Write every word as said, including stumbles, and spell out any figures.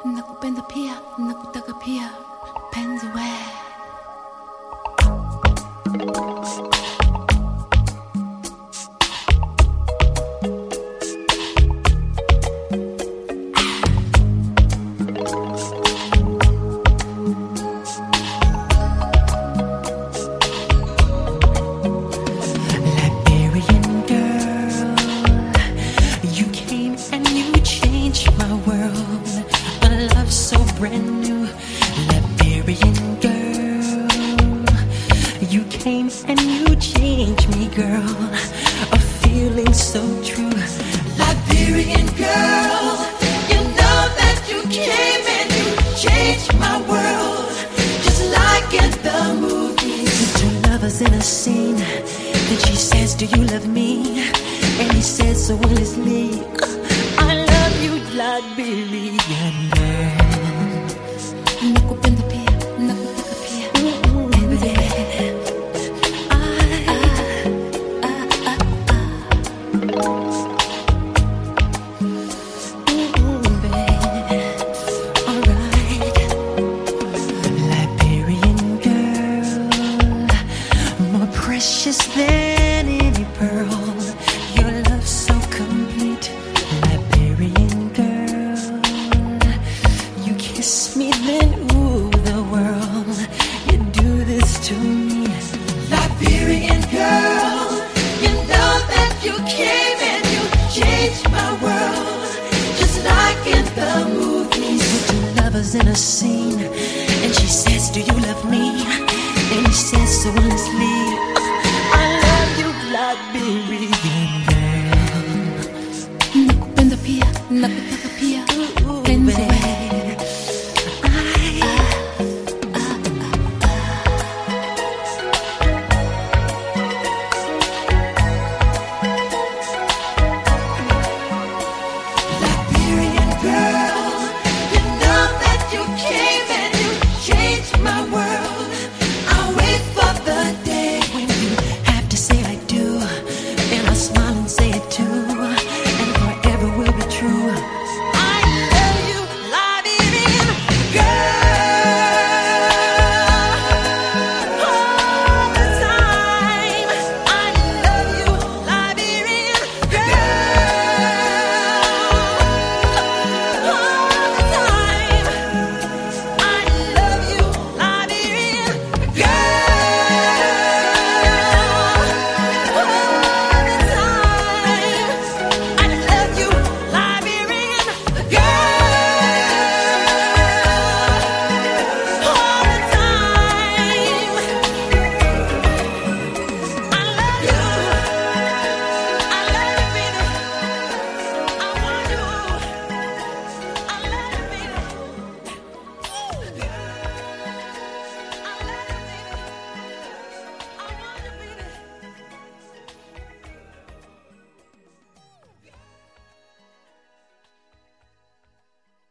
nakupenda pia, nakutaka pia, penzi we. Brand new Liberian girl, you came and you changed me, girl. A feeling so true. Liberian girl, you know that you came and you changed my world, just like in the movies. Two lovers in a scene, then she says, do you love me? And he says so endlessly, I love you, Liberian girl. Nakupenda pia, nakutaka pia, penzi we. Liberian girl, more precious than any pearl. Your love so complete. Liberian girl, you kiss me then ooh the world. You do this to me. Liberian girl, you know that you came and you changed my world, just like in the movies. With two lovers in a scene, and she says, do you love me? And he says so endlessly,